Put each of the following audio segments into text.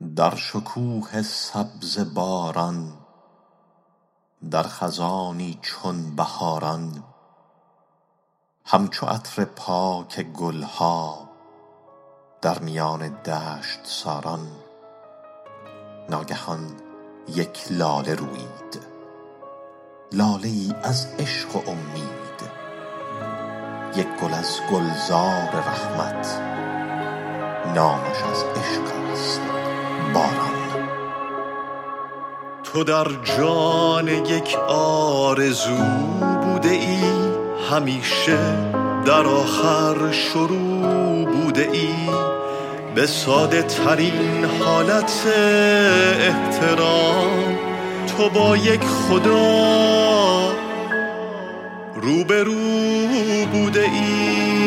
در شکوه سبز باران، در خزانی چون بهاران، همچو عطر پاک گلها در میان دشت ساران. ناگهان یک لاله رویید، لاله ای از عشق و امید، یک گل از گلزار رحمت، نامش از عشق است باران. تو در جان یک آرزو بوده ای، همیشه در آخر شروع بوده ای، به ساده ترین حالت احترام تو با یک خدا روبرو بوده ای،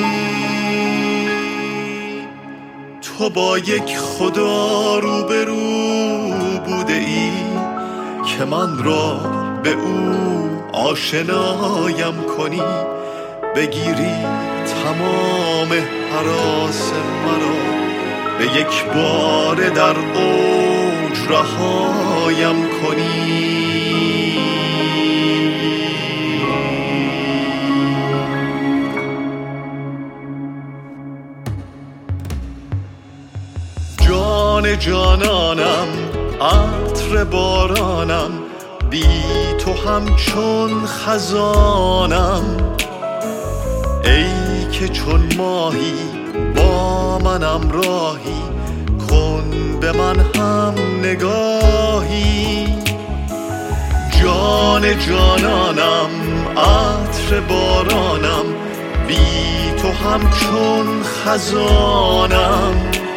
تو با یک خدا روبرو بوده ای که من را به او آشنایم کنی، بگیری تمام هراس مرا، به یک بار در اوج رهایم کنی. جان جانانم، عطر بارانم، بی تو همچون خزانم، ای که چون ماهی با منم راهی، کن به من هم نگاهی. جان جانانم، عطر بارانم، بی تو همچون خزانم،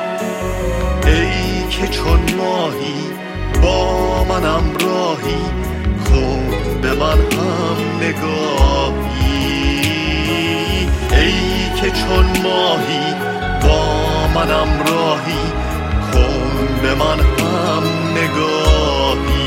ای که چون ماهی با منم راهی، کن به من هم نگاهی. ای که چون ماهی با منم راهی، کن به من هم نگاهی.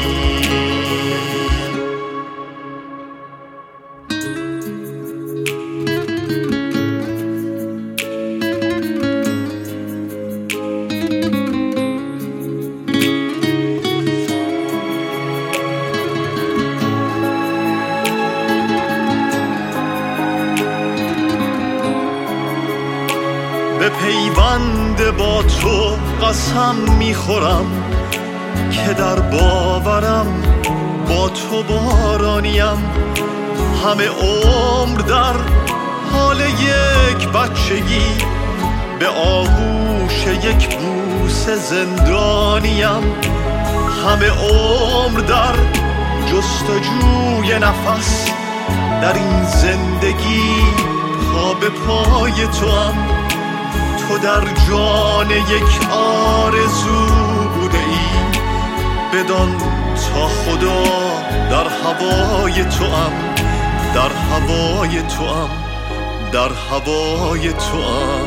به پیوند با تو قسم میخورم که در باورم با تو بارانیم، همه عمر در حال یک بچگی، به آغوش یک بوسه زندانیم، همه عمر در جستجوی نفس، در این زندگی پا به پای توام. تو در جان یک آرزو بوده ای، بدان تا خدا در هوای توام، در هوای توام، در هوای توام.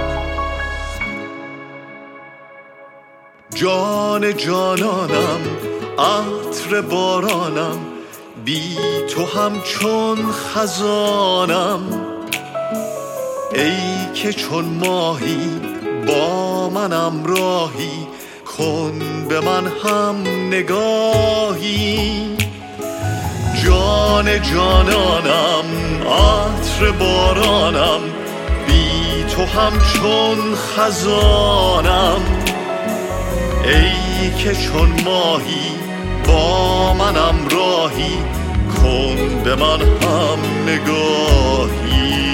جان جانانم، عطر بارانم، بی تو همچون خزانم، ای که چون ماهی با منم راهی، کن به من هم نگاهی. جان جانانم، عطر بارانم، بی تو همچون خزانم، ای که چون ماهی با منم راهی، کن به من هم نگاهی.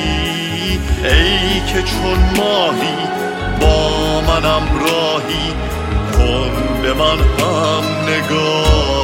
ای که چون ماهی با منم راهی، کن به من هم نگاه.